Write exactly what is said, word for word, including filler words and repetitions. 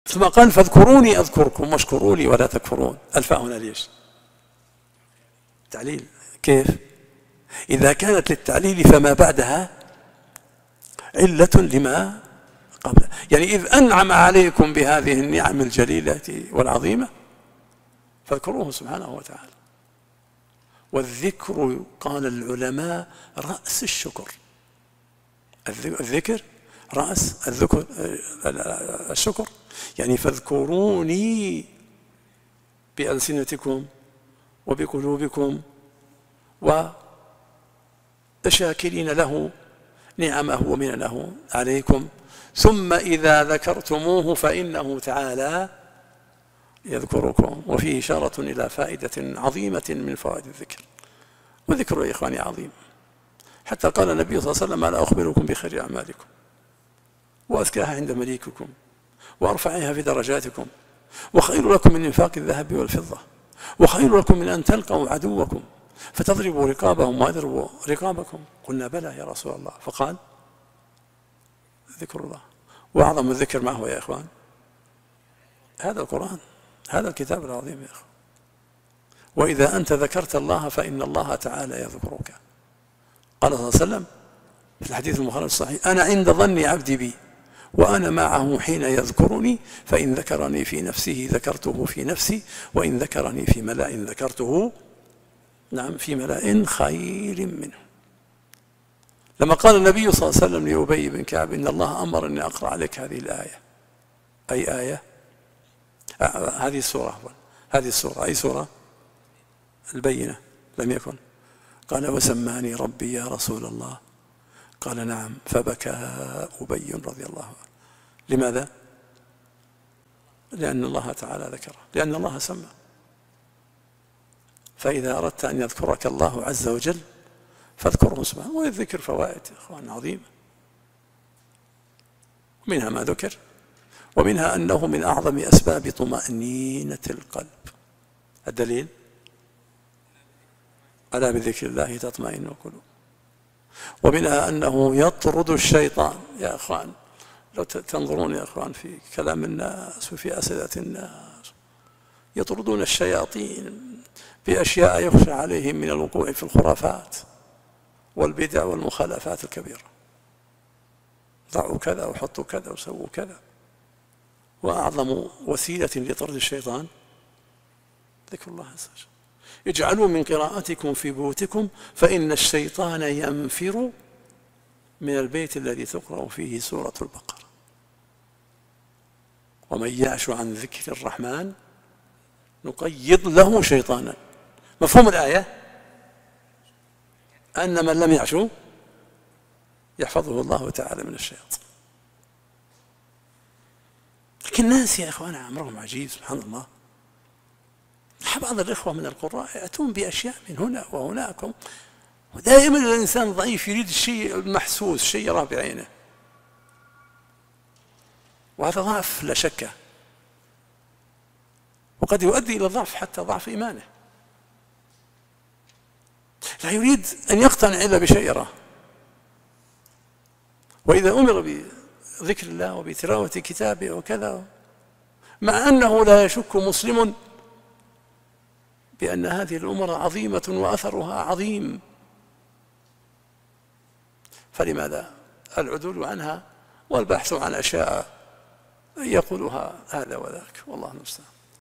ثم قال فاذكروني أذكركم واشكروا لي ولا تكفرون. الفاء هنا ليش؟ تعليل. كيف؟ إذا كانت للتعليل فما بعدها علة لما قبله، يعني إذ أنعم عليكم بهذه النعم الجليلة والعظيمة فاذكروه سبحانه وتعالى. والذكر قال العلماء رأس الشكر. الذكر رأس الذكر الشكر، يعني فاذكروني بألسنتكم وبقلوبكم وشاكرين له نعمه ومننه عليكم، ثم إذا ذكرتموه فإنه تعالى يذكركم. وفيه إشارة إلى فائدة عظيمة من فوائد الذكر. وذكر يا إخواني عظيم، حتى قال النبي صلى الله عليه وسلم ألا أخبركم بخير أعمالكم وأزكاها عند مليككم وأرفعها في درجاتكم وخير لكم من إنفاق الذهب والفضة وخير لكم من أن تلقوا عدوكم فتضربوا رقابهم ويضربوا رقابكم. قلنا بلى يا رسول الله، فقال ذكر الله. وأعظم الذكر ما هو يا إخوان؟ هذا القرآن، هذا الكتاب العظيم يا إخوان. وإذا أنت ذكرت الله فإن الله تعالى يذكرك. قال صلى الله عليه وسلم في الحديث المخرج الصحيح أنا عند ظن عبدي بي وأنا معه حين يذكرني فإن ذكرني في نفسه ذكرته في نفسي وإن ذكرني في ملأ ذكرته نعم في ملأ خير منه. لما قال النبي صلى الله عليه وسلم لأبي بن كعب إن الله أمر أن أقرأ عليك هذه الآية، أي آية؟ آه هذه السورة، هذه السورة أي سورة؟ البينة. لم يكن. قال وسماني ربي يا رسول الله، قال نعم، فبكى أبي رضي الله عنه. لماذا؟ لأن الله تعالى ذكره، لأن الله سمى. فإذا أردت أن يذكرك الله عز وجل فاذكره سبحانه. والذكر فوائد إخوان عظيمة، منها ما ذكر، ومنها أنه من أعظم أسباب طمأنينة القلب. الدليل ألا بذكر الله تطمئن القلوب. ومنها أنه يطرد الشيطان. يا أخوان لو تنظرون يا أخوان في كلام الناس وفي أسئلة الناس، يطردون الشياطين بأشياء يخشى عليهم من الوقوع في الخرافات والبدع والمخالفات الكبيرة. ضعوا كذا وحطوا كذا وسووا كذا. وأعظم وسيلة لطرد الشيطان ذكر الله عز وجل. اجعلوا من قراءتكم في بيوتكم فإن الشيطان ينفر من البيت الذي تقرأ فيه سورة البقرة. ومن يعش عن ذكر الرحمن نقيض له شيطانا. مفهوم الآية أن من لم يعش يحفظه الله تعالى من الشياطين. لكن الناس يا إخوانا أمرهم عجيب سبحان الله. بعض الإخوة من القراء يأتون بأشياء من هنا وهناك، ودائما الإنسان ضعيف يريد الشيء المحسوس، شيء يراه بعينه، وهذا ضعف لا شك، وقد يؤدي إلى الضعف حتى ضعف إيمانه. لا يريد أن يقتنع إلا بشيء يراه. وإذا أمر بذكر الله وبتلاوة كتابه وكذا، مع أنه لا يشك مسلم بأن هذه الأمور عظيمة وأثرها عظيم، فلماذا العدول عنها والبحث عن أشياء يقولها هذا وذاك؟ والله المستعان.